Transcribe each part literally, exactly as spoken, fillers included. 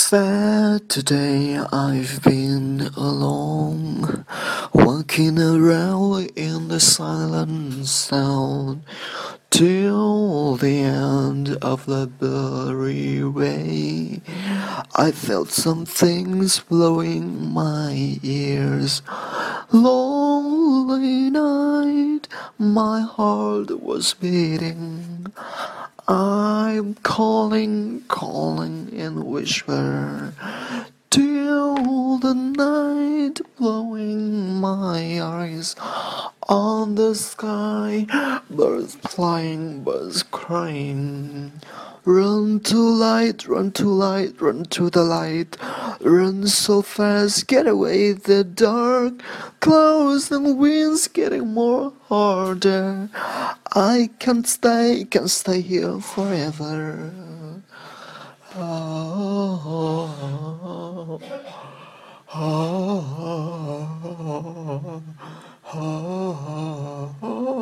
Saturday I've been alone, walking around in the silent sound, till the end of the blurry way. I felt some things blowing my ears. Lonely night, my heart was beating. I'm calling, calling in whisper, till the night blowing my eyes on the sky, birds flying, birds crying. Run to light, run to light, run to the light. Run so fast, get away the dark. Clouds and winds getting more harder. I can't stay, can't stay here forever. Oh, oh, oh, oh,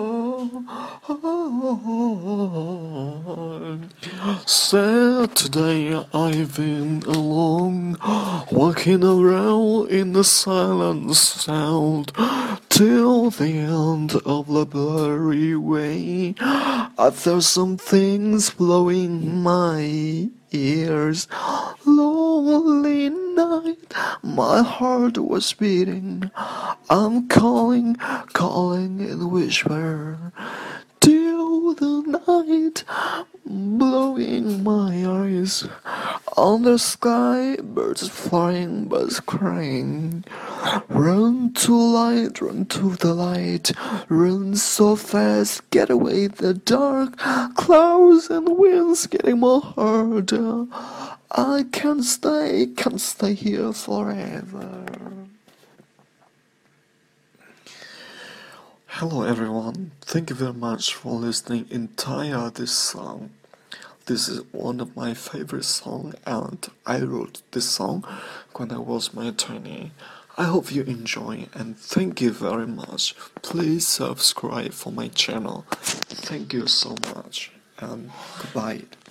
oh. Saturday I've been alone, walking around in the silent sound, till the end of the blurry way. I felt some things blowing my ears. Lonely night, my heart was beating. I'm calling, calling in whisper, till the night blowing my eyes on the sky, birds flying, birds crying. Run to light, run to the light, run so fast, get away the dark. Clouds and winds getting more harder. I can't stay, can't stay here forever. Hello everyone, thank you very much for listening entire this song. This is one of my favorite songs, and I wrote this song when I was my twenty. I hope you enjoy, and thank you very much. Please subscribe for my channel. Thank you so much, and goodbye.